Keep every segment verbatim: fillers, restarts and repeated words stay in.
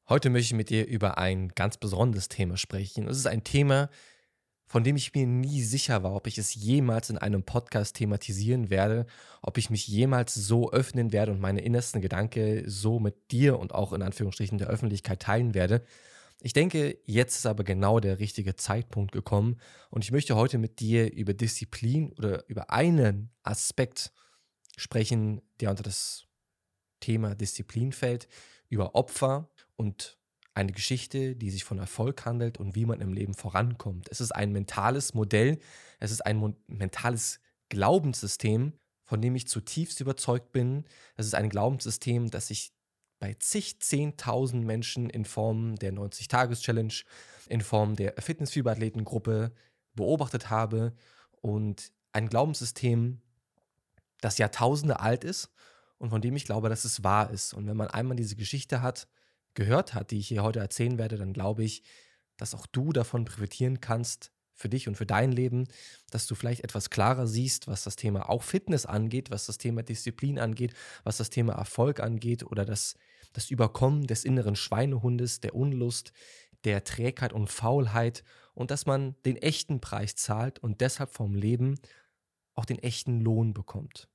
Heute möchte ich mit dir über ein ganz besonderes Thema sprechen. Es ist ein Thema, von dem ich mir nie sicher war, ob ich es jemals in einem Podcast thematisieren werde, ob ich mich jemals so öffnen werde und meine innersten Gedanken so mit dir und auch in Anführungsstrichen der Öffentlichkeit teilen werde. Ich denke, jetzt ist aber genau der richtige Zeitpunkt gekommen und ich möchte heute mit dir über Disziplin oder über einen Aspekt sprechen, der unter das Thema Disziplin fällt, über Opfer und eine Geschichte, die sich von Erfolg handelt und wie man im Leben vorankommt. Es ist ein mentales Modell, es ist ein mon- mentales Glaubenssystem, von dem ich zutiefst überzeugt bin. Es ist ein Glaubenssystem, das ich bei zig, zehntausend Menschen in Form der neunzig-Tages-Challenge, in Form der Fitnessfieberathleten-Gruppe beobachtet habe und ein Glaubenssystem, das Jahrtausende alt ist und von dem ich glaube, dass es wahr ist. Und wenn man einmal diese Geschichte hat, gehört hat, die ich hier heute erzählen werde, dann glaube ich, dass auch du davon profitieren kannst für dich und für dein Leben, dass du vielleicht etwas klarer siehst, was das Thema auch Fitness angeht, was das Thema Disziplin angeht, was das Thema Erfolg angeht oder das, das Überkommen des inneren Schweinehundes, der Unlust, der Trägheit und Faulheit und dass man den echten Preis zahlt und deshalb vom Leben auch den echten Lohn bekommt.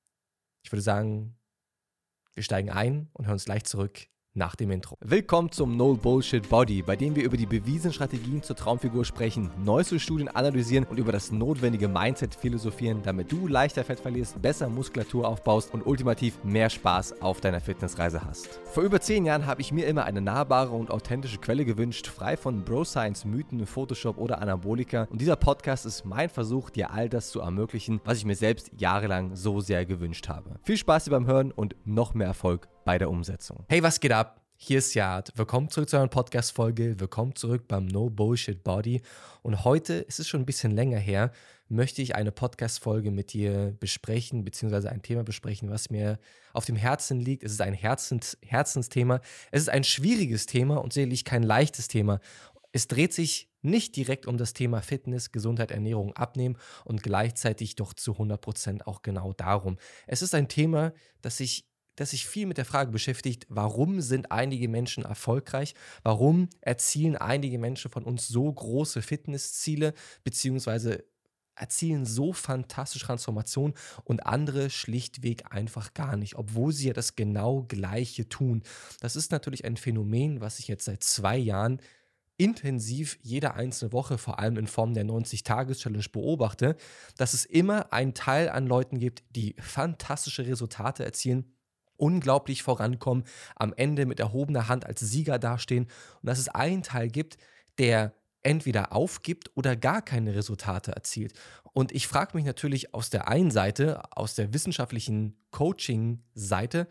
Ich würde sagen, wir steigen ein und hören uns gleich zurück nach dem Intro. Willkommen zum No Bullshit Body, bei dem wir über die bewiesenen Strategien zur Traumfigur sprechen, neueste Studien analysieren und über das notwendige Mindset philosophieren, damit du leichter Fett verlierst, besser Muskulatur aufbaust und ultimativ mehr Spaß auf deiner Fitnessreise hast. Vor über zehn Jahren habe ich mir immer eine nahbare und authentische Quelle gewünscht, frei von Bro-Science, Mythen, Photoshop oder Anabolika. Und dieser Podcast ist mein Versuch, dir all das zu ermöglichen, was ich mir selbst jahrelang so sehr gewünscht habe. Viel Spaß beim Hören und noch mehr Erfolg bei der Umsetzung. Hey, was geht ab? Hier ist Yad. Willkommen zurück zu einer Podcast-Folge. Willkommen zurück beim No Bullshit Body. Und heute, es ist schon ein bisschen länger her, möchte ich eine Podcast-Folge mit dir besprechen, beziehungsweise ein Thema besprechen, was mir auf dem Herzen liegt. Es ist ein Herzens Herzensthema. Es ist ein schwieriges Thema und sicherlich kein leichtes Thema. Es dreht sich nicht direkt um das Thema Fitness, Gesundheit, Ernährung, Abnehmen und gleichzeitig doch zu hundert Prozent auch genau darum. Es ist ein Thema, das sich das sich viel mit der Frage beschäftigt, warum sind einige Menschen erfolgreich, warum erzielen einige Menschen von uns so große Fitnessziele, beziehungsweise erzielen so fantastische Transformationen und andere schlichtweg einfach gar nicht, obwohl sie ja das genau Gleiche tun. Das ist natürlich ein Phänomen, was ich jetzt seit zwei Jahren intensiv jede einzelne Woche, vor allem in Form der neunzig-Tages-Challenge beobachte, dass es immer einen Teil an Leuten gibt, die fantastische Resultate erzielen, unglaublich vorankommen, am Ende mit erhobener Hand als Sieger dastehen und dass es einen Teil gibt, der entweder aufgibt oder gar keine Resultate erzielt. Und ich frage mich natürlich aus der einen Seite, aus der wissenschaftlichen Coaching-Seite,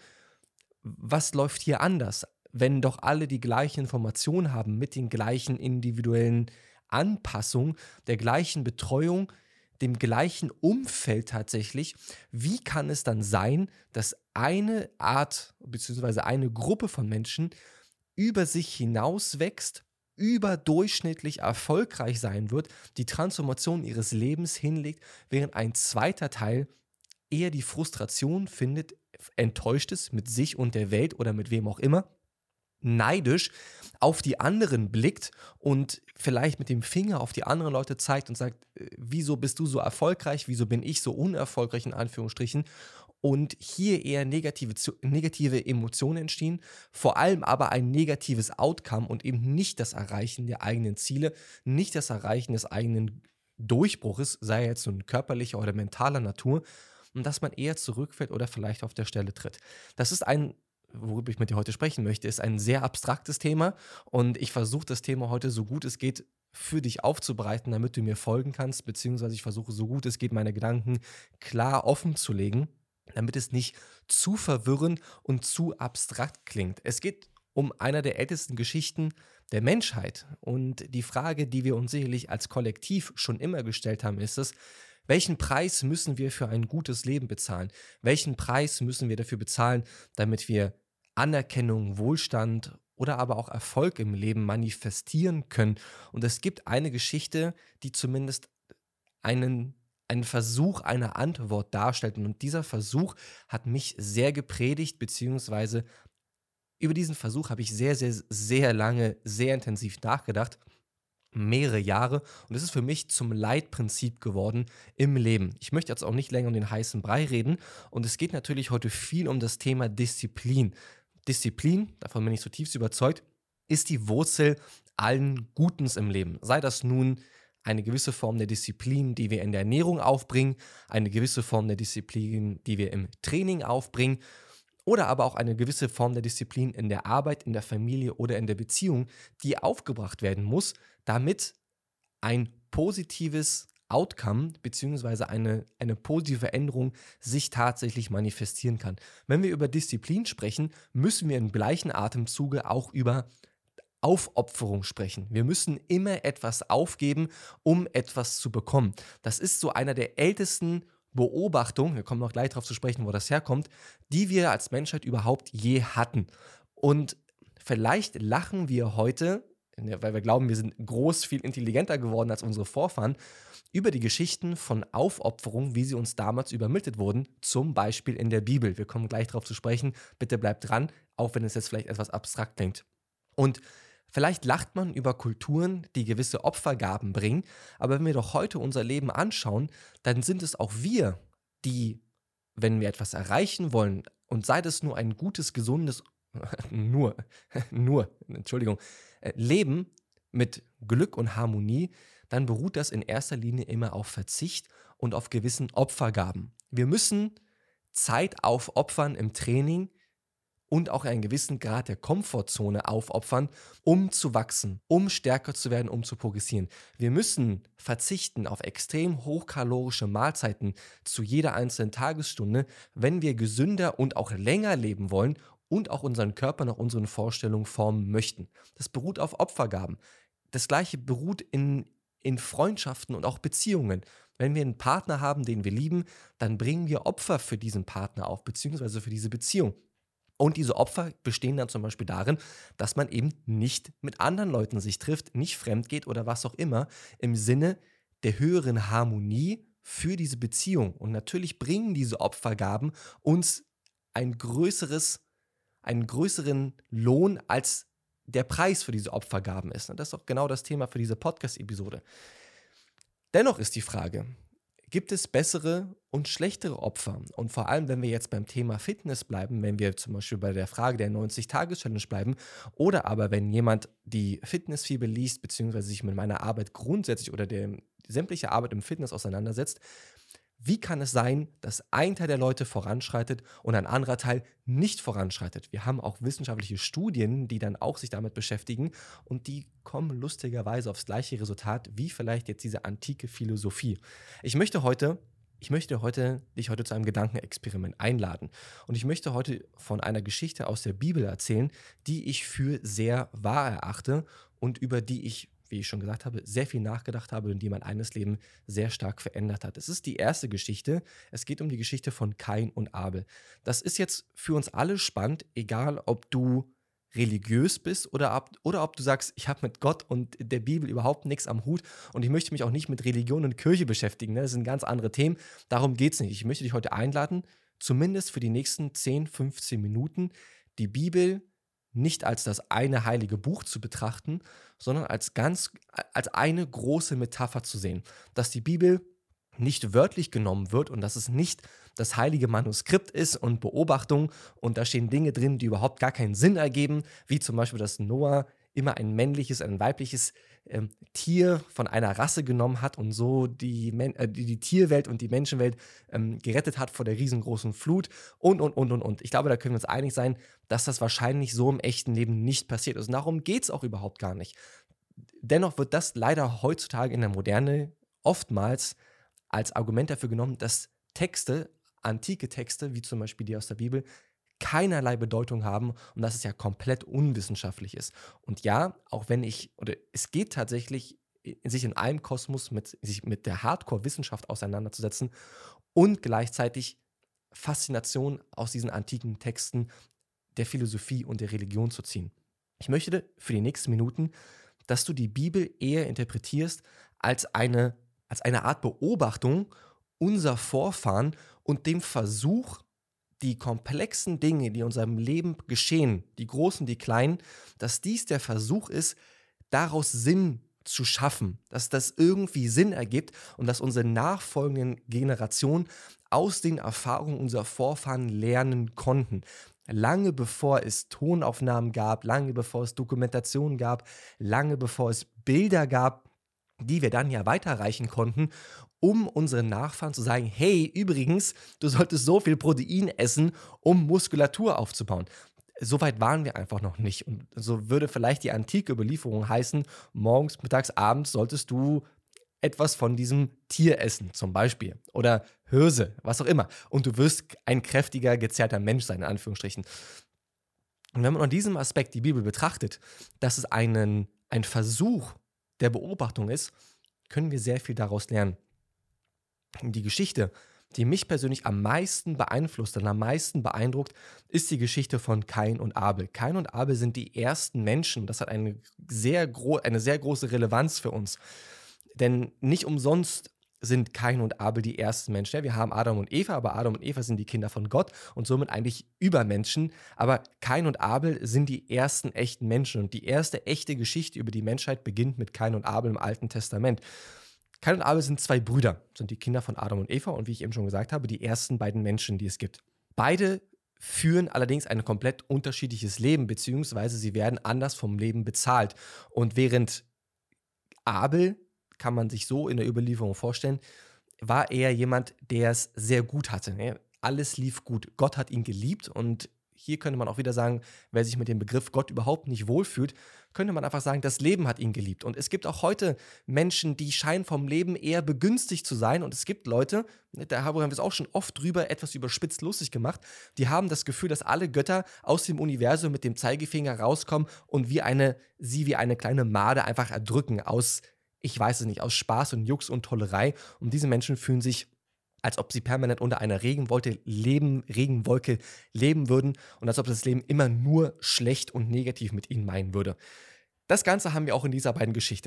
was läuft hier anders, wenn doch alle die gleichen Informationen haben mit den gleichen individuellen Anpassungen, der gleichen Betreuung, dem gleichen Umfeld tatsächlich, wie kann es dann sein, dass eine Art bzw. eine Gruppe von Menschen über sich hinaus wächst, überdurchschnittlich erfolgreich sein wird, die Transformation ihres Lebens hinlegt, während ein zweiter Teil eher die Frustration findet, enttäuscht ist mit sich und der Welt oder mit wem auch immer, neidisch auf die anderen blickt und vielleicht mit dem Finger auf die anderen Leute zeigt und sagt, äh, wieso bist du so erfolgreich, wieso bin ich so unerfolgreich in Anführungsstrichen und hier eher negative, zu- negative Emotionen entstehen, vor allem aber ein negatives Outcome und eben nicht das Erreichen der eigenen Ziele, nicht das Erreichen des eigenen Durchbruches, sei er jetzt nun körperlicher oder mentaler Natur, und dass man eher zurückfällt oder vielleicht auf der Stelle tritt. Das ist ein worüber ich mit dir heute sprechen möchte, ist ein sehr abstraktes Thema und ich versuche das Thema heute so gut es geht für dich aufzubereiten, damit du mir folgen kannst, beziehungsweise ich versuche so gut es geht, meine Gedanken klar offen zu legen, damit es nicht zu verwirrend und zu abstrakt klingt. Es geht um eine der ältesten Geschichten der Menschheit und die Frage, die wir uns sicherlich als Kollektiv schon immer gestellt haben, ist es, welchen Preis müssen wir für ein gutes Leben bezahlen? Welchen Preis müssen wir dafür bezahlen, damit wir Anerkennung, Wohlstand oder aber auch Erfolg im Leben manifestieren können? Und es gibt eine Geschichte, die zumindest einen, einen Versuch einer Antwort darstellt. Und dieser Versuch hat mich sehr gepredigt, beziehungsweise Über diesen Versuch habe ich sehr, sehr, sehr lange, sehr intensiv nachgedacht, mehrere Jahre, und es ist für mich zum Leitprinzip geworden im Leben. Ich möchte jetzt auch nicht länger um den heißen Brei reden, und es geht natürlich heute viel um das Thema Disziplin. Disziplin, davon bin ich zutiefst überzeugt, ist die Wurzel allen Gutens im Leben. Sei das nun eine gewisse Form der Disziplin, die wir in der Ernährung aufbringen, eine gewisse Form der Disziplin, die wir im Training aufbringen, oder aber auch eine gewisse Form der Disziplin in der Arbeit, in der Familie oder in der Beziehung, die aufgebracht werden muss, damit ein positives Outcome beziehungsweise eine, eine positive Veränderung sich tatsächlich manifestieren kann. Wenn wir über Disziplin sprechen, müssen wir im gleichen Atemzuge auch über Aufopferung sprechen. Wir müssen immer etwas aufgeben, um etwas zu bekommen. Das ist so einer der ältesten Beobachtungen, wir kommen noch gleich darauf zu sprechen, wo das herkommt, die wir als Menschheit überhaupt je hatten. Und vielleicht lachen wir heute, weil wir glauben, wir sind groß, viel intelligenter geworden als unsere Vorfahren, über die Geschichten von Aufopferung, wie sie uns damals übermittelt wurden, zum Beispiel in der Bibel. Wir kommen gleich darauf zu sprechen. Bitte bleibt dran, auch wenn es jetzt vielleicht etwas abstrakt klingt. Und vielleicht lacht man über Kulturen, die gewisse Opfergaben bringen, aber wenn wir doch heute unser Leben anschauen, dann sind es auch wir, die, wenn wir etwas erreichen wollen, und sei das nur ein gutes, gesundes, nur, nur, Entschuldigung, äh, Leben mit Glück und Harmonie, dann beruht das in erster Linie immer auf Verzicht und auf gewissen Opfergaben. Wir müssen Zeit aufopfern im Training und auch einen gewissen Grad der Komfortzone aufopfern, um zu wachsen, um stärker zu werden, um zu progressieren. Wir müssen verzichten auf extrem hochkalorische Mahlzeiten zu jeder einzelnen Tagesstunde, wenn wir gesünder und auch länger leben wollen und auch unseren Körper nach unseren Vorstellungen formen möchten. Das beruht auf Opfergaben. Das Gleiche beruht in, in Freundschaften und auch Beziehungen. Wenn wir einen Partner haben, den wir lieben, dann bringen wir Opfer für diesen Partner auf, beziehungsweise für diese Beziehung. Und diese Opfer bestehen dann zum Beispiel darin, dass man eben nicht mit anderen Leuten sich trifft, nicht fremd geht oder was auch immer, im Sinne der höheren Harmonie für diese Beziehung. Und natürlich bringen diese Opfergaben uns ein größeres, einen größeren Lohn, als der Preis für diese Opfergaben ist. Und das ist auch genau das Thema für diese Podcast-Episode. Dennoch ist die Frage: Gibt es bessere und schlechtere Opfer? Und vor allem, wenn wir jetzt beim Thema Fitness bleiben, wenn wir zum Beispiel bei der Frage der neunzig-Tages-Challenge bleiben, oder aber wenn jemand die Fitnessfibel liest, beziehungsweise sich mit meiner Arbeit grundsätzlich oder der sämtliche Arbeit im Fitness auseinandersetzt, wie kann es sein, dass ein Teil der Leute voranschreitet und ein anderer Teil nicht voranschreitet? Wir haben auch wissenschaftliche Studien, die dann auch sich damit beschäftigen, und die kommen lustigerweise aufs gleiche Resultat wie vielleicht jetzt diese antike Philosophie. Ich möchte heute, ich möchte heute dich heute zu einem Gedankenexperiment einladen, und ich möchte heute von einer Geschichte aus der Bibel erzählen, die ich für sehr wahr erachte und über die ich, wie ich schon gesagt habe, sehr viel nachgedacht habe und die mein eigenes Leben sehr stark verändert hat. Es ist die erste Geschichte. Es geht um die Geschichte von Kain und Abel. Das ist jetzt für uns alle spannend, egal ob du religiös bist oder ob, oder ob du sagst, ich habe mit Gott und der Bibel überhaupt nichts am Hut und ich möchte mich auch nicht mit Religion und Kirche beschäftigen. Ne? Das sind ganz andere Themen. Darum geht es nicht. Ich möchte dich heute einladen, zumindest für die nächsten zehn, fünfzehn Minuten die Bibel nicht als das eine heilige Buch zu betrachten, sondern als ganz, als eine große Metapher zu sehen. Dass die Bibel nicht wörtlich genommen wird und dass es nicht das heilige Manuskript ist und Beobachtung und da stehen Dinge drin, die überhaupt gar keinen Sinn ergeben, wie zum Beispiel, dass Noah immer ein männliches, ein weibliches ähm, Tier von einer Rasse genommen hat und so die, Men äh, die, die Tierwelt und die Menschenwelt ähm, gerettet hat vor der riesengroßen Flut und, und, und, und, und. Ich glaube, da können wir uns einig sein, dass das wahrscheinlich so im echten Leben nicht passiert ist. Und darum geht es auch überhaupt gar nicht. Dennoch wird das leider heutzutage in der Moderne oftmals als Argument dafür genommen, dass Texte, antike Texte, wie zum Beispiel die aus der Bibel, keinerlei Bedeutung haben und dass es ja komplett unwissenschaftlich ist. Und ja, auch wenn ich, oder es geht tatsächlich, sich in einem Kosmos mit, sich mit der Hardcore-Wissenschaft auseinanderzusetzen und gleichzeitig Faszination aus diesen antiken Texten der Philosophie und der Religion zu ziehen. Ich möchte für die nächsten Minuten, dass du die Bibel eher interpretierst als eine, als eine Art Beobachtung unserer Vorfahren und dem Versuch, die komplexen Dinge, die in unserem Leben geschehen, die großen, die kleinen, dass dies der Versuch ist, daraus Sinn zu schaffen, dass das irgendwie Sinn ergibt und dass unsere nachfolgenden Generationen aus den Erfahrungen unserer Vorfahren lernen konnten. Lange bevor es Tonaufnahmen gab, lange bevor es Dokumentationen gab, lange bevor es Bilder gab, die wir dann ja weiterreichen konnten, um unseren Nachfahren zu sagen, hey, übrigens, du solltest so viel Protein essen, um Muskulatur aufzubauen. So weit waren wir einfach noch nicht. Und so würde vielleicht die antike Überlieferung heißen, morgens, mittags, abends solltest du etwas von diesem Tier essen, zum Beispiel. Oder Hirse, was auch immer. Und du wirst ein kräftiger, gezerrter Mensch sein, in Anführungsstrichen. Und wenn man an diesem Aspekt die Bibel betrachtet, dass es einen, ein Versuch der Beobachtung ist, können wir sehr viel daraus lernen. Die Geschichte, die mich persönlich am meisten beeinflusst und am meisten beeindruckt, ist die Geschichte von Kain und Abel. Kain und Abel sind die ersten Menschen. Das hat eine sehr, gro- eine sehr große Relevanz für uns. Denn nicht umsonst sind Kain und Abel die ersten Menschen. Ja, wir haben Adam und Eva, aber Adam und Eva sind die Kinder von Gott und somit eigentlich Übermenschen. Aber Kain und Abel sind die ersten echten Menschen. Und die erste echte Geschichte über die Menschheit beginnt mit Kain und Abel im Alten Testament. Kain und Abel sind zwei Brüder, sind die Kinder von Adam und Eva und wie ich eben schon gesagt habe, die ersten beiden Menschen, die es gibt. Beide führen allerdings ein komplett unterschiedliches Leben, beziehungsweise sie werden anders vom Leben bezahlt. Und während Abel, kann man sich so in der Überlieferung vorstellen, war er jemand, der es sehr gut hatte. Alles lief gut. Gott hat ihn geliebt und hier könnte man auch wieder sagen, wer sich mit dem Begriff Gott überhaupt nicht wohlfühlt, könnte man einfach sagen, das Leben hat ihn geliebt. Und es gibt auch heute Menschen, die scheinen vom Leben eher begünstigt zu sein. Und es gibt Leute, da haben wir es auch schon oft drüber etwas überspitzt lustig gemacht, die haben das Gefühl, dass alle Götter aus dem Universum mit dem Zeigefinger rauskommen und wie eine, sie wie eine kleine Made einfach erdrücken aus, ich weiß es nicht, aus Spaß und Jux und Tollerei. Und diese Menschen fühlen sich, als ob sie permanent unter einer Regenwolke leben, Regenwolke leben würden und als ob das Leben immer nur schlecht und negativ mit ihnen meinen würde. Das Ganze haben wir auch in dieser beiden Geschichte.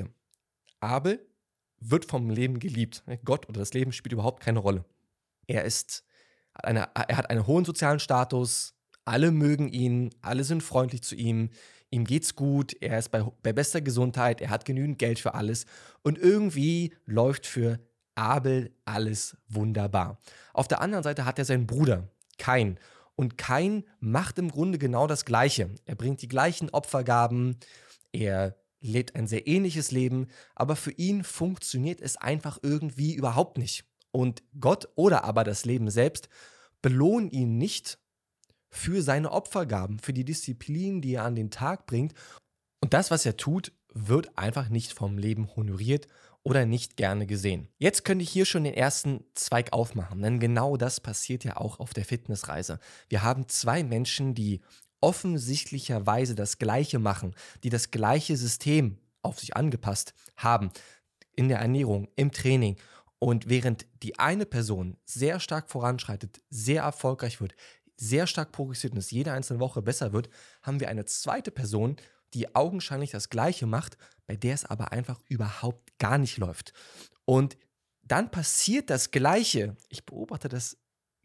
Abel wird vom Leben geliebt. Gott oder das Leben spielt überhaupt keine Rolle. Er ist, eine, er hat einen hohen sozialen Status, alle mögen ihn, alle sind freundlich zu ihm, ihm geht's gut, er ist bei, bei bester Gesundheit, er hat genügend Geld für alles und irgendwie läuft für Abel alles wunderbar. Auf der anderen Seite hat er seinen Bruder, Kain. Und Kain macht im Grunde genau das Gleiche. Er bringt die gleichen Opfergaben, er lebt ein sehr ähnliches Leben, aber für ihn funktioniert es einfach irgendwie überhaupt nicht. Und Gott oder aber das Leben selbst belohnen ihn nicht für seine Opfergaben, für die Disziplin, die er an den Tag bringt. Und das, was er tut, wird einfach nicht vom Leben honoriert oder nicht gerne gesehen. Jetzt könnte ich hier schon den ersten Zweig aufmachen, denn genau das passiert ja auch auf der Fitnessreise. Wir haben zwei Menschen, die offensichtlicherweise das Gleiche machen, die das gleiche System auf sich angepasst haben, in der Ernährung, im Training. Und während die eine Person sehr stark voranschreitet, sehr erfolgreich wird, sehr stark progressiert und es jede einzelne Woche besser wird, haben wir eine zweite Person, die augenscheinlich das Gleiche macht, bei der es aber einfach überhaupt gar nicht läuft. Und dann passiert das Gleiche. Ich beobachte das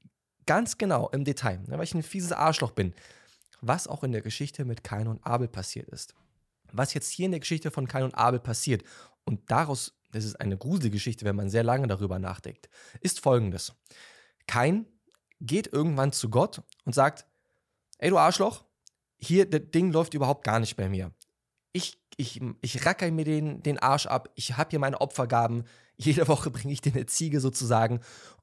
ganz genau im Detail, weil ich ein fieses Arschloch bin, was auch in der Geschichte mit Kain und Abel passiert ist. Was jetzt hier in der Geschichte von Kain und Abel passiert, und daraus, das ist eine gruselige Geschichte, wenn man sehr lange darüber nachdenkt, ist folgendes. Kain geht irgendwann zu Gott und sagt, ey du Arschloch, hier, das Ding läuft überhaupt gar nicht bei mir. Ich, ich, ich racker mir den, den Arsch ab, ich habe hier meine Opfergaben, jede Woche bringe ich dir eine Ziege sozusagen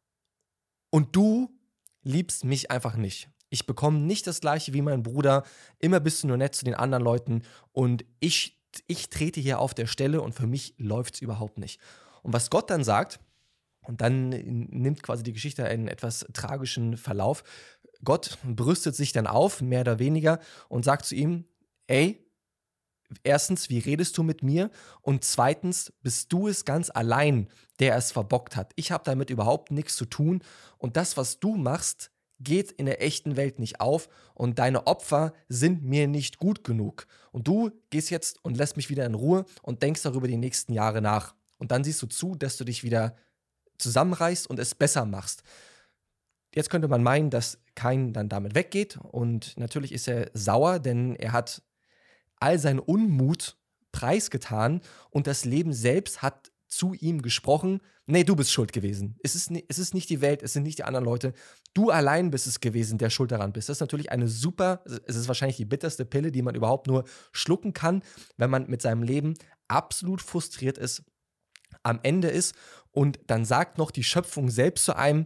und du liebst mich einfach nicht. Ich bekomme nicht das Gleiche wie mein Bruder, immer bist du nur nett zu den anderen Leuten und ich, ich trete hier auf der Stelle und für mich läuft es überhaupt nicht. Und was Gott dann sagt, und dann nimmt quasi die Geschichte einen etwas tragischen Verlauf, Gott brüstet sich dann auf, mehr oder weniger, und sagt zu ihm, ey, erstens, wie redest du mit mir? Und zweitens, bist du es ganz allein, der es verbockt hat. Ich habe damit überhaupt nichts zu tun. Und das, was du machst, geht in der echten Welt nicht auf. Und deine Opfer sind mir nicht gut genug. Und du gehst jetzt und lässt mich wieder in Ruhe und denkst darüber die nächsten Jahre nach. Und dann siehst du zu, dass du dich wieder zusammenreißt und es besser machst. Jetzt könnte man meinen, dass Kain dann damit weggeht und natürlich ist er sauer, denn er hat all seinen Unmut preisgetan und das Leben selbst hat zu ihm gesprochen, nee, du bist schuld gewesen. Es ist, ni- es ist nicht die Welt, es sind nicht die anderen Leute. Du allein bist es gewesen, der schuld daran bist. Das ist natürlich eine super, es ist wahrscheinlich die bitterste Pille, die man überhaupt nur schlucken kann, wenn man mit seinem Leben absolut frustriert ist, am Ende ist und dann sagt noch die Schöpfung selbst zu einem,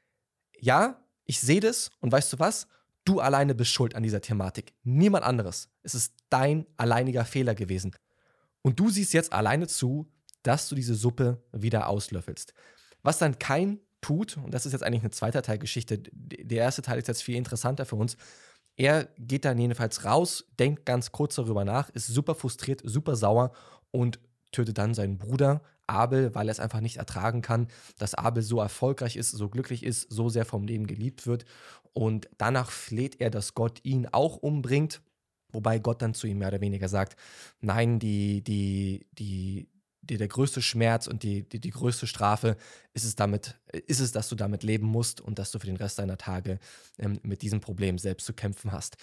ja, ich sehe das und weißt du was? Du alleine bist schuld an dieser Thematik. Niemand anderes. Es ist dein alleiniger Fehler gewesen. Und du siehst jetzt alleine zu, dass du diese Suppe wieder auslöffelst. Was dann Kain tut, und das ist jetzt eigentlich eine zweite Teilgeschichte, der erste Teil ist jetzt viel interessanter für uns. Er geht dann jedenfalls raus, denkt ganz kurz darüber nach, ist super frustriert, super sauer und tötet dann seinen Bruder Abel, weil er es einfach nicht ertragen kann, dass Abel so erfolgreich ist, so glücklich ist, so sehr vom Leben geliebt wird. Und danach fleht er, dass Gott ihn auch umbringt, wobei Gott dann zu ihm mehr oder weniger sagt, nein, die, die, die, die, der größte Schmerz und die, die, die größte Strafe ist es, damit, ist es, dass du damit leben musst und dass du für den Rest deiner Tage ähm, mit diesem Problem selbst zu kämpfen hast.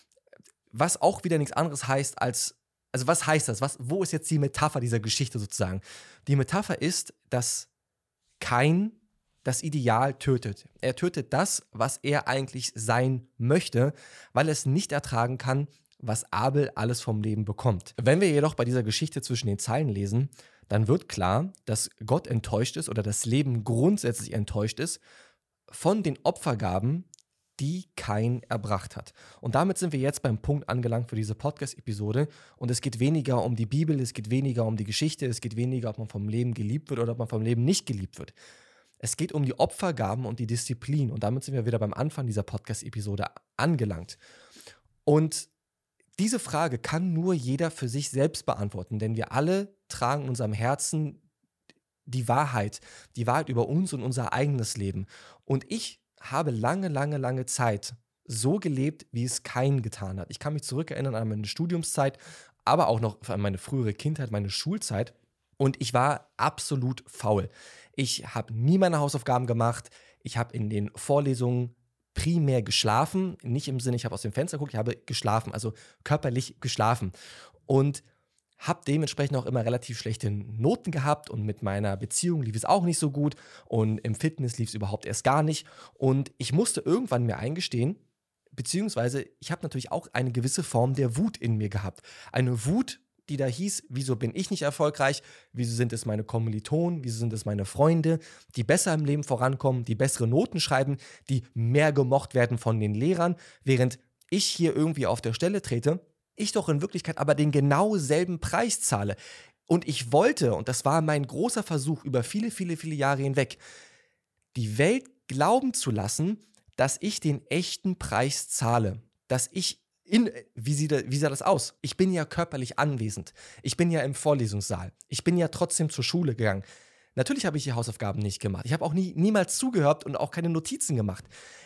Was auch wieder nichts anderes heißt als, also was heißt das? Was, wo ist jetzt die Metapher dieser Geschichte sozusagen? Die Metapher ist, dass Kain das Ideal tötet. Er tötet das, was er eigentlich sein möchte, weil er es nicht ertragen kann, was Abel alles vom Leben bekommt. Wenn wir jedoch bei dieser Geschichte zwischen den Zeilen lesen, dann wird klar, dass Gott enttäuscht ist oder das Leben grundsätzlich enttäuscht ist von den Opfergaben, die Kain erbracht hat. Und damit sind wir jetzt beim Punkt angelangt für diese Podcast-Episode. Und es geht weniger um die Bibel, es geht weniger um die Geschichte, es geht weniger, ob man vom Leben geliebt wird oder ob man vom Leben nicht geliebt wird. Es geht um die Opfergaben und die Disziplin. Und damit sind wir wieder beim Anfang dieser Podcast-Episode angelangt. Und diese Frage kann nur jeder für sich selbst beantworten, denn wir alle tragen in unserem Herzen die Wahrheit, die Wahrheit über uns und unser eigenes Leben. Und ich habe lange, lange, lange Zeit so gelebt, wie es Kain getan hat. Ich kann mich zurückerinnern an meine Studiumszeit, aber auch noch an meine frühere Kindheit, meine Schulzeit. Und ich war absolut faul. Ich habe nie meine Hausaufgaben gemacht. Ich habe in den Vorlesungen primär geschlafen. Nicht im Sinne, ich habe aus dem Fenster geguckt, ich habe geschlafen, also körperlich geschlafen. Und habe dementsprechend auch immer relativ schlechte Noten gehabt und mit meiner Beziehung lief es auch nicht so gut und im Fitness lief es überhaupt erst gar nicht. Und ich musste irgendwann mir eingestehen, beziehungsweise ich habe natürlich auch eine gewisse Form der Wut in mir gehabt. Eine Wut, die da hieß, wieso bin ich nicht erfolgreich, wieso sind es meine Kommilitonen, wieso sind es meine Freunde, die besser im Leben vorankommen, die bessere Noten schreiben, die mehr gemocht werden von den Lehrern, während ich hier irgendwie auf der Stelle trete, ich doch in Wirklichkeit aber den genau selben Preis zahle. Und ich wollte, und das war mein großer Versuch über viele, viele, viele Jahre hinweg, die Welt glauben zu lassen, dass ich den echten Preis zahle, dass ich In, wie, sieht, wie sah das aus? Ich bin ja körperlich anwesend. Ich bin ja im Vorlesungssaal. Ich bin ja trotzdem zur Schule gegangen. Natürlich habe ich die Hausaufgaben nicht gemacht. Ich habe auch nie, niemals zugehört und auch keine Notizen gemacht.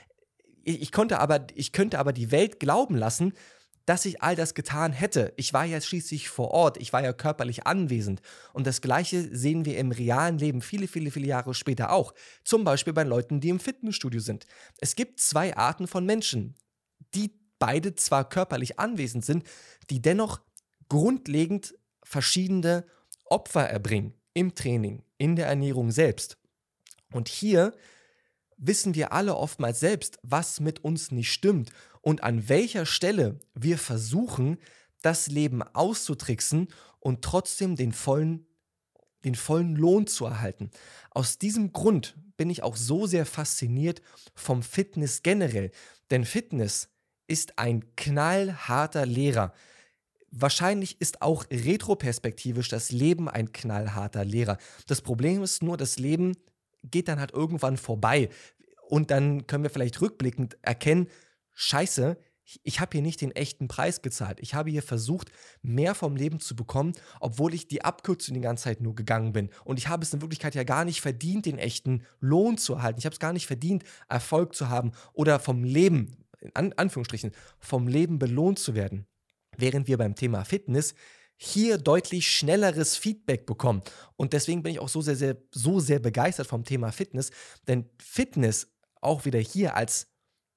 Ich, ich, konnte aber, ich könnte aber die Welt glauben lassen, dass ich all das getan hätte. Ich war ja schließlich vor Ort. Ich war ja körperlich anwesend. Und das Gleiche sehen wir im realen Leben viele, viele, viele Jahre später auch. Zum Beispiel bei Leuten, die im Fitnessstudio sind. Es gibt zwei Arten von Menschen, die beide zwar körperlich anwesend sind, die dennoch grundlegend verschiedene Opfer erbringen im Training, in der Ernährung selbst. Und hier wissen wir alle oftmals selbst, was mit uns nicht stimmt und an welcher Stelle wir versuchen, das Leben auszutricksen und trotzdem den vollen, den vollen Lohn zu erhalten. Aus diesem Grund bin ich auch so sehr fasziniert vom Fitness generell, denn Fitness ist ein knallharter Lehrer. Wahrscheinlich ist auch retroperspektivisch das Leben ein knallharter Lehrer. Das Problem ist nur, das Leben geht dann halt irgendwann vorbei. Und dann können wir vielleicht rückblickend erkennen, Scheiße, ich habe hier nicht den echten Preis gezahlt. Ich habe hier versucht, mehr vom Leben zu bekommen, obwohl ich die Abkürzung die ganze Zeit nur gegangen bin. Und ich habe es in Wirklichkeit ja gar nicht verdient, den echten Lohn zu erhalten. Ich habe es gar nicht verdient, Erfolg zu haben oder vom Leben, in An- Anführungsstrichen, vom Leben belohnt zu werden. Während wir beim Thema Fitness hier deutlich schnelleres Feedback bekommen. Und deswegen bin ich auch so sehr, sehr, so sehr begeistert vom Thema Fitness, denn Fitness auch wieder hier als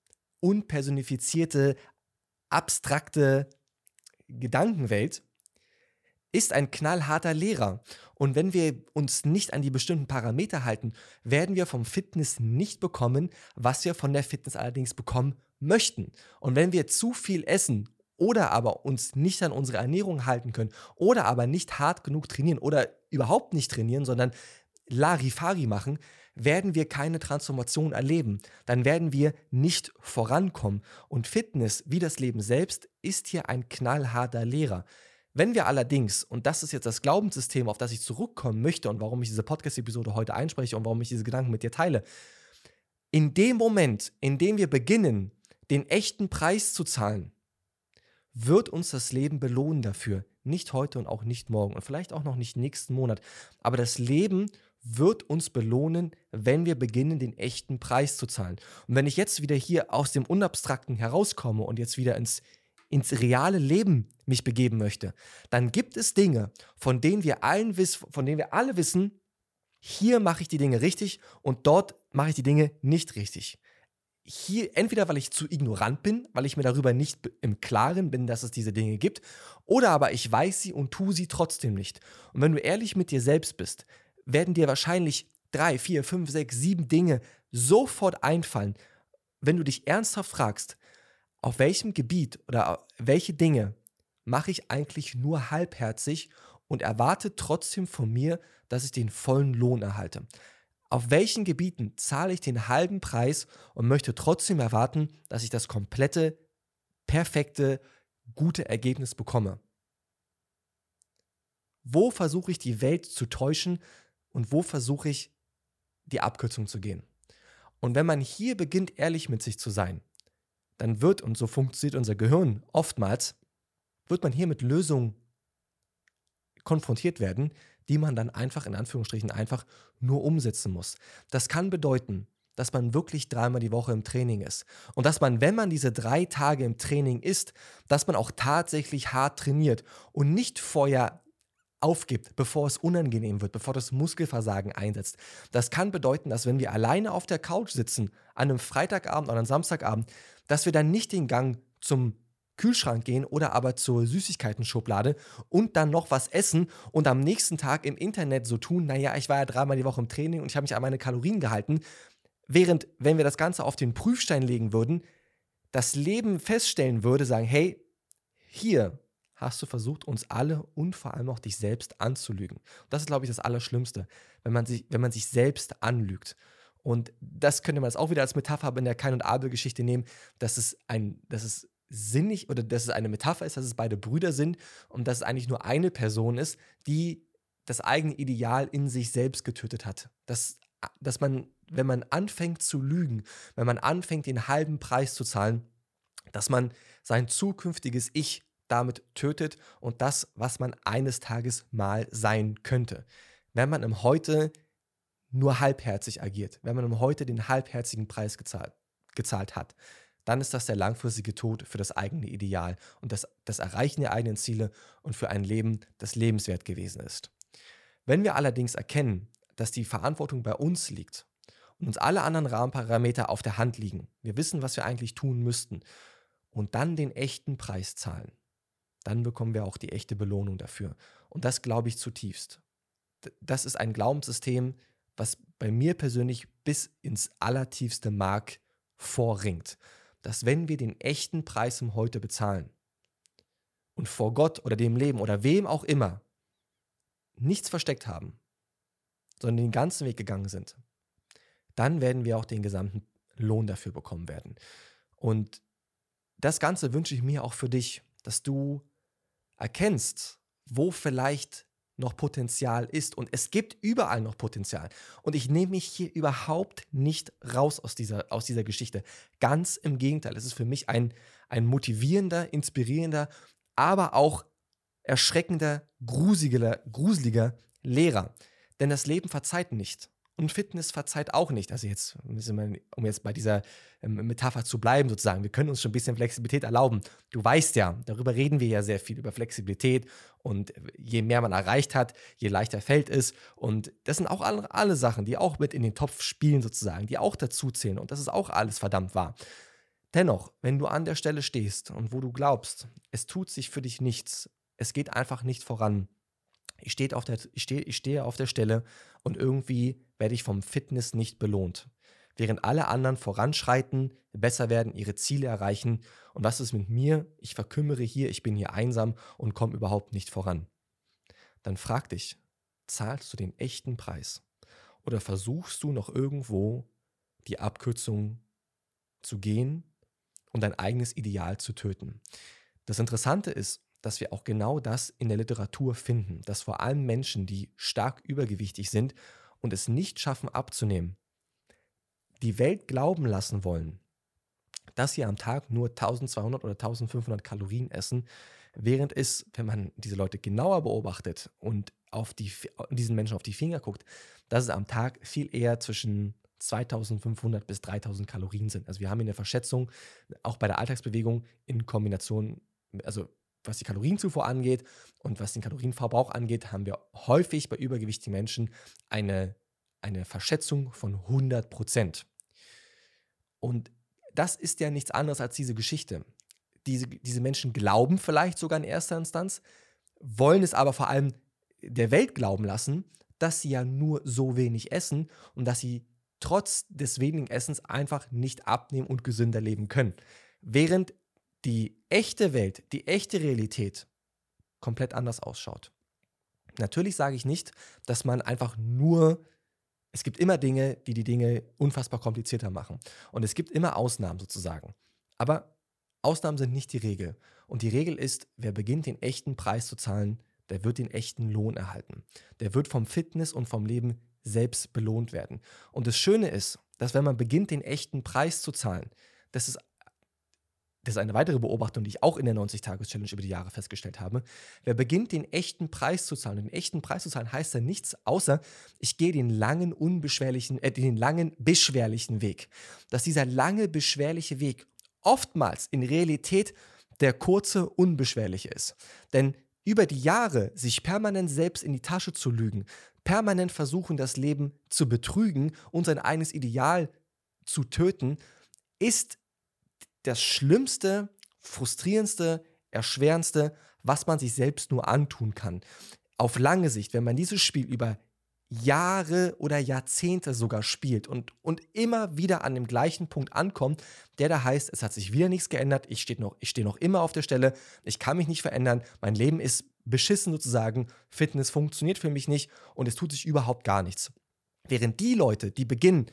unpersonifizierte, abstrakte Gedankenwelt, ist ein knallharter Lehrer. Und wenn wir uns nicht an die bestimmten Parameter halten, werden wir vom Fitness nicht bekommen, was wir von der Fitness allerdings bekommen möchten. Und wenn wir zu viel essen oder aber uns nicht an unsere Ernährung halten können oder aber nicht hart genug trainieren oder überhaupt nicht trainieren, sondern Larifari machen, werden wir keine Transformation erleben. Dann werden wir nicht vorankommen. Und Fitness, wie das Leben selbst, ist hier ein knallharter Lehrer. Wenn wir allerdings, und das ist jetzt das Glaubenssystem, auf das ich zurückkommen möchte und warum ich diese Podcast-Episode heute einspreche und warum ich diese Gedanken mit dir teile, in dem Moment, in dem wir beginnen, den echten Preis zu zahlen, wird uns das Leben belohnen dafür. Nicht heute und auch nicht morgen und vielleicht auch noch nicht nächsten Monat. Aber das Leben wird uns belohnen, wenn wir beginnen, den echten Preis zu zahlen. Und wenn ich jetzt wieder hier aus dem Unabstrakten herauskomme und jetzt wieder ins ins reale Leben mich begeben möchte, dann gibt es Dinge, von denen wir allen wissen, von denen wir alle wissen, hier mache ich die Dinge richtig und dort mache ich die Dinge nicht richtig. Hier entweder, weil ich zu ignorant bin, weil ich mir darüber nicht im Klaren bin, dass es diese Dinge gibt, oder aber ich weiß sie und tue sie trotzdem nicht. Und wenn du ehrlich mit dir selbst bist, werden dir wahrscheinlich drei, vier, fünf, sechs, sieben Dinge sofort einfallen, wenn du dich ernsthaft fragst, auf welchem Gebiet oder welche Dinge mache ich eigentlich nur halbherzig und erwarte trotzdem von mir, dass ich den vollen Lohn erhalte. Auf welchen Gebieten zahle ich den halben Preis und möchte trotzdem erwarten, dass ich das komplette, perfekte, gute Ergebnis bekomme. Wo versuche ich die Welt zu täuschen und wo versuche ich die Abkürzung zu gehen? Und wenn man hier beginnt, ehrlich mit sich zu sein, dann wird, und so funktioniert unser Gehirn oftmals, wird man hier mit Lösungen konfrontiert werden, die man dann einfach, in Anführungsstrichen, einfach nur umsetzen muss. Das kann bedeuten, dass man wirklich dreimal die Woche im Training ist. Und dass man, wenn man diese drei Tage im Training ist, dass man auch tatsächlich hart trainiert und nicht vorher aufgibt, bevor es unangenehm wird, bevor das Muskelversagen einsetzt. Das kann bedeuten, dass wenn wir alleine auf der Couch sitzen, an einem Freitagabend oder einem Samstagabend, dass wir dann nicht den Gang zum Kühlschrank gehen oder aber zur Süßigkeiten-Schublade und dann noch was essen und am nächsten Tag im Internet so tun, naja, ich war ja dreimal die Woche im Training und ich habe mich an meine Kalorien gehalten. Während, wenn wir das Ganze auf den Prüfstein legen würden, das Leben feststellen würde, sagen, hey, hier hast du versucht, uns alle und vor allem auch dich selbst anzulügen. Und das ist, glaube ich, das Allerschlimmste, wenn man sich, wenn man sich selbst anlügt. Und das könnte man jetzt auch wieder als Metapher in der Kain- und Abel-Geschichte nehmen, dass es ein, dass es sinnig oder dass es eine Metapher ist, dass es beide Brüder sind und dass es eigentlich nur eine Person ist, die das eigene Ideal in sich selbst getötet hat. Dass, dass man, wenn man anfängt zu lügen, wenn man anfängt, den halben Preis zu zahlen, dass man sein zukünftiges Ich damit tötet und das, was man eines Tages mal sein könnte. Wenn man im Heute nur halbherzig agiert, wenn man im Heute den halbherzigen Preis gezahlt, gezahlt hat, dann ist das der langfristige Tod für das eigene Ideal und das, das Erreichen der eigenen Ziele und für ein Leben, das lebenswert gewesen ist. Wenn wir allerdings erkennen, dass die Verantwortung bei uns liegt und uns alle anderen Rahmenparameter auf der Hand liegen, wir wissen, was wir eigentlich tun müssten und dann den echten Preis zahlen, dann bekommen wir auch die echte Belohnung dafür. Und das glaube ich zutiefst. Das ist ein Glaubenssystem, was bei mir persönlich bis ins allertiefste Mark vorringt. Dass wenn wir den echten Preis im Heute bezahlen und vor Gott oder dem Leben oder wem auch immer nichts versteckt haben, sondern den ganzen Weg gegangen sind, dann werden wir auch den gesamten Lohn dafür bekommen werden. Und das Ganze wünsche ich mir auch für dich, dass du erkennst, wo vielleicht noch Potenzial ist. Und es gibt überall noch Potenzial. Und ich nehme mich hier überhaupt nicht raus aus dieser, aus dieser Geschichte. Ganz im Gegenteil. Es ist für mich ein, ein motivierender, inspirierender, aber auch erschreckender, gruseliger, gruseliger Lehrer. Denn das Leben verzeiht nicht. Und Fitness verzeiht auch nicht. Also jetzt, um jetzt bei dieser Metapher zu bleiben sozusagen, wir können uns schon ein bisschen Flexibilität erlauben. Du weißt ja, darüber reden wir ja sehr viel, über Flexibilität. Und je mehr man erreicht hat, je leichter fällt es. Und das sind auch alle, alle Sachen, die auch mit in den Topf spielen sozusagen, die auch dazu zählen. Und das ist auch alles verdammt wahr. Dennoch, wenn du an der Stelle stehst und wo du glaubst, es tut sich für dich nichts, es geht einfach nicht voran, ich stehe auf der, ich stehe, ich stehe auf der Stelle und irgendwie werde ich vom Fitness nicht belohnt. Während alle anderen voranschreiten, besser werden, ihre Ziele erreichen. Und was ist mit mir? Ich verkümmere hier, ich bin hier einsam und komme überhaupt nicht voran. Dann frag dich, zahlst du den echten Preis? Oder versuchst du noch irgendwo die Abkürzung zu gehen und dein eigenes Ideal zu töten? Das Interessante ist, dass wir auch genau das in der Literatur finden, dass vor allem Menschen, die stark übergewichtig sind und es nicht schaffen abzunehmen, die Welt glauben lassen wollen, dass sie am Tag nur eintausendzweihundert oder eintausendfünfhundert Kalorien essen, während es, wenn man diese Leute genauer beobachtet und auf die, diesen Menschen auf die Finger guckt, dass es am Tag viel eher zwischen zweitausendfünfhundert bis dreitausend Kalorien sind. Also wir haben in der Verschätzung, auch bei der Alltagsbewegung in Kombination, also was die Kalorienzufuhr angeht und was den Kalorienverbrauch angeht, haben wir häufig bei übergewichtigen Menschen eine, eine Verschätzung von hundert Prozent. Und das ist ja nichts anderes als diese Geschichte. Diese, diese Menschen glauben vielleicht sogar in erster Instanz, wollen es aber vor allem der Welt glauben lassen, dass sie ja nur so wenig essen und dass sie trotz des wenigen Essens einfach nicht abnehmen und gesünder leben können. Während die echte Welt, die echte Realität komplett anders ausschaut. Natürlich sage ich nicht, dass man einfach nur, es gibt immer Dinge, die die Dinge unfassbar komplizierter machen. Und es gibt immer Ausnahmen sozusagen. Aber Ausnahmen sind nicht die Regel. Und die Regel ist, wer beginnt, den echten Preis zu zahlen, der wird den echten Lohn erhalten. Der wird vom Fitness und vom Leben selbst belohnt werden. Und das Schöne ist, dass wenn man beginnt, den echten Preis zu zahlen, das ist Das ist eine weitere Beobachtung, die ich auch in der neunzig-Tages-Challenge über die Jahre festgestellt habe. Wer beginnt, den echten Preis zu zahlen, den echten Preis zu zahlen, heißt ja nichts, außer ich gehe den langen, unbeschwerlichen, äh, den langen, beschwerlichen Weg. Dass dieser lange, beschwerliche Weg oftmals in Realität der kurze, unbeschwerliche ist. Denn über die Jahre sich permanent selbst in die Tasche zu lügen, permanent versuchen, das Leben zu betrügen und sein eigenes Ideal zu töten, ist das Schlimmste, frustrierendste, erschwerendste, was man sich selbst nur antun kann. Auf lange Sicht, wenn man dieses Spiel über Jahre oder Jahrzehnte sogar spielt und, und immer wieder an dem gleichen Punkt ankommt, der da heißt, es hat sich wieder nichts geändert, ich stehe noch, ich stehe noch immer auf der Stelle, ich kann mich nicht verändern, mein Leben ist beschissen sozusagen, Fitness funktioniert für mich nicht und es tut sich überhaupt gar nichts. Während die Leute, die beginnen,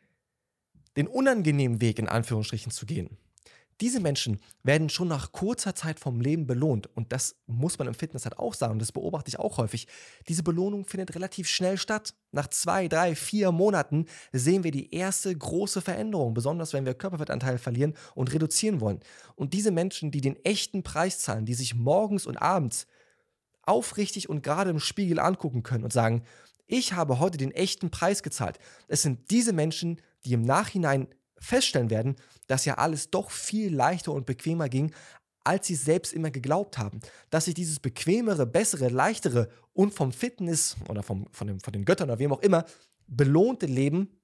den unangenehmen Weg in Anführungsstrichen zu gehen, diese Menschen werden schon nach kurzer Zeit vom Leben belohnt. Und das muss man im Fitness halt auch sagen. Und das beobachte ich auch häufig. Diese Belohnung findet relativ schnell statt. Nach zwei, drei, vier Monaten sehen wir die erste große Veränderung. Besonders wenn wir Körperfettanteil verlieren und reduzieren wollen. Und diese Menschen, die den echten Preis zahlen, die sich morgens und abends aufrichtig und gerade im Spiegel angucken können und sagen, ich habe heute den echten Preis gezahlt. Es sind diese Menschen, die im Nachhinein feststellen werden, dass ja alles doch viel leichter und bequemer ging, als sie selbst immer geglaubt haben. Dass sich dieses bequemere, bessere, leichtere und vom Fitness oder vom, von, dem, von den Göttern oder wem auch immer belohnte Leben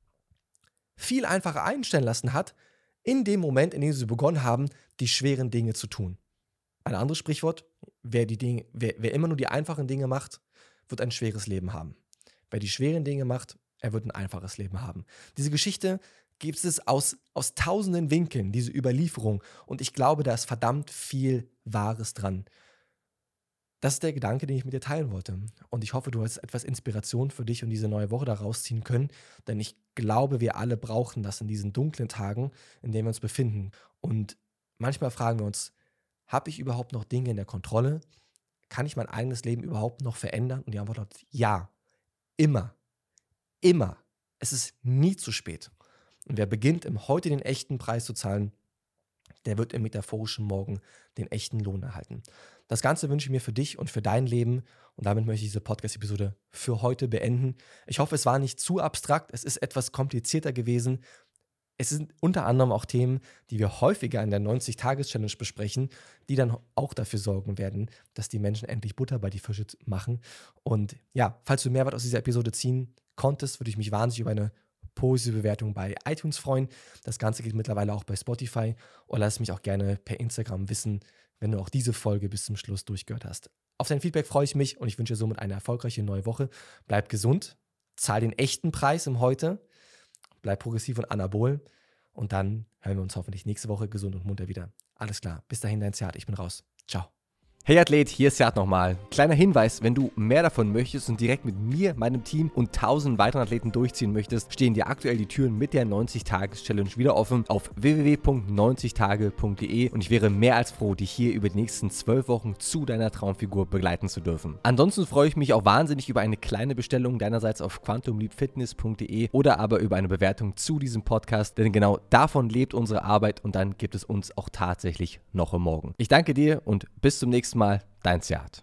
viel einfacher einstellen lassen hat, in dem Moment, in dem sie begonnen haben, die schweren Dinge zu tun. Ein anderes Sprichwort, wer, die Dinge, wer, wer immer nur die einfachen Dinge macht, wird ein schweres Leben haben. Wer die schweren Dinge macht, er wird ein einfaches Leben haben. Diese Geschichte gibt es aus, aus tausenden Winkeln, diese Überlieferung. Und ich glaube, da ist verdammt viel Wahres dran. Das ist der Gedanke, den ich mit dir teilen wollte. Und ich hoffe, du hast etwas Inspiration für dich und diese neue Woche daraus ziehen können. Denn ich glaube, wir alle brauchen das in diesen dunklen Tagen, in denen wir uns befinden. Und manchmal fragen wir uns, habe ich überhaupt noch Dinge in der Kontrolle? Kann ich mein eigenes Leben überhaupt noch verändern? Und die Antwort lautet ja. Immer. Immer. Es ist nie zu spät. Und wer beginnt, im Heute den echten Preis zu zahlen, der wird im metaphorischen Morgen den echten Lohn erhalten. Das Ganze wünsche ich mir für dich und für dein Leben. Und damit möchte ich diese Podcast-Episode für heute beenden. Ich hoffe, es war nicht zu abstrakt. Es ist etwas komplizierter gewesen. Es sind unter anderem auch Themen, die wir häufiger in der neunzig-Tages-Challenge besprechen, die dann auch dafür sorgen werden, dass die Menschen endlich Butter bei die Fische machen. Und ja, falls du Mehrwert aus dieser Episode ziehen konntest, würde ich mich wahnsinnig über eine positive Bewertung bei iTunes freuen. Das Ganze geht mittlerweile auch bei Spotify. Und lass mich auch gerne per Instagram wissen, wenn du auch diese Folge bis zum Schluss durchgehört hast. Auf dein Feedback freue ich mich und ich wünsche dir somit eine erfolgreiche neue Woche. Bleib gesund, zahl den echten Preis im Heute, bleib progressiv und anabol und dann hören wir uns hoffentlich nächste Woche gesund und munter wieder. Alles klar, bis dahin dein Zert, ich bin raus. Ciao. Hey Athlet, hier ist Jad nochmal. Kleiner Hinweis, wenn du mehr davon möchtest und direkt mit mir, meinem Team und tausend weiteren Athleten durchziehen möchtest, stehen dir aktuell die Türen mit der neunzig-Tages-Challenge wieder offen auf w w w punkt neunzig tage punkt d e und ich wäre mehr als froh, dich hier über die nächsten zwölf Wochen zu deiner Traumfigur begleiten zu dürfen. Ansonsten freue ich mich auch wahnsinnig über eine kleine Bestellung deinerseits auf quantum leap fitness punkt d e oder aber über eine Bewertung zu diesem Podcast, denn genau davon lebt unsere Arbeit und dann gibt es uns auch tatsächlich noch im Morgen. Ich danke dir und bis zum nächsten Mal. Mal, dein Zert.